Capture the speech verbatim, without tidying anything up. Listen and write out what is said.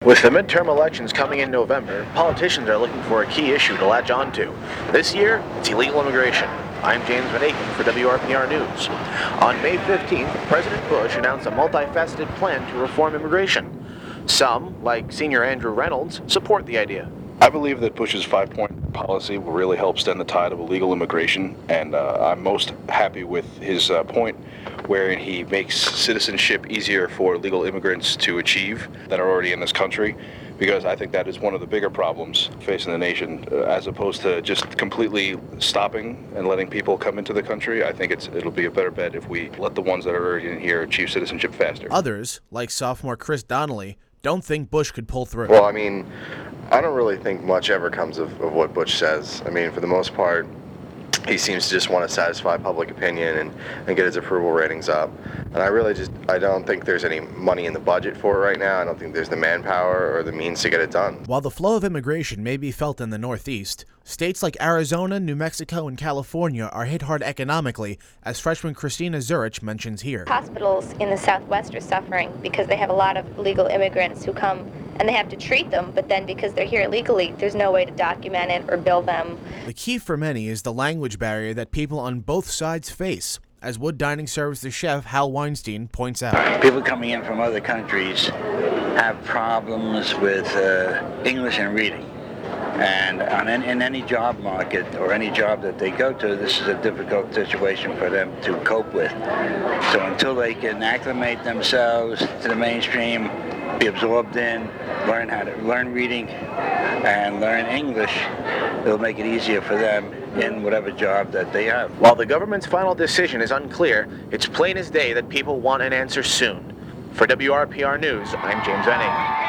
With the midterm elections coming in November, politicians are looking for a key issue to latch onto. This year, it's illegal immigration. I'm James Van Aken for W R P R News. On May fifteenth, President Bush announced a multifaceted plan to reform immigration. Some, like Senior Andrew Reynolds, support the idea. I believe that Bush's five-point policy will really help stem the tide of illegal immigration, and uh, I'm most happy with his uh, point wherein he makes citizenship easier for legal immigrants to achieve that are already in this country, because I think that is one of the bigger problems facing the nation, uh, as opposed to just completely stopping and letting people come into the country. I think it's it'll be a better bet if we let the ones that are already in here achieve citizenship faster. Others, like sophomore Chris Donnelly, don't think Bush could pull through. Well, I mean, I don't really think much ever comes of, of what Bush says. I mean, for the most part, he seems to just want to satisfy public opinion and, and get his approval ratings up. And I really just, I don't think there's any money in the budget for it right now. I don't think there's the manpower or the means to get it done. While the flow of immigration may be felt in the Northeast, states like Arizona, New Mexico, and California are hit hard economically, as freshman Christina Zurich mentions here. Hospitals in the Southwest are suffering because they have a lot of illegal immigrants who come and they have to treat them, but then because they're here illegally, there's no way to document it or bill them. The key for many is the language barrier that people on both sides face, as Wood Dining Services chef Hal Weinstein points out. People coming in from other countries have problems with uh, English and reading. And on in, in any job market or any job that they go to, this is a difficult situation for them to cope with. So until they can acclimate themselves to the mainstream, be absorbed in, learn how to learn reading and learn English, it'll make it easier for them in whatever job that they have. While the government's final decision is unclear, it's plain as day that people want an answer soon. For W R P R News, I'm James Van Aken.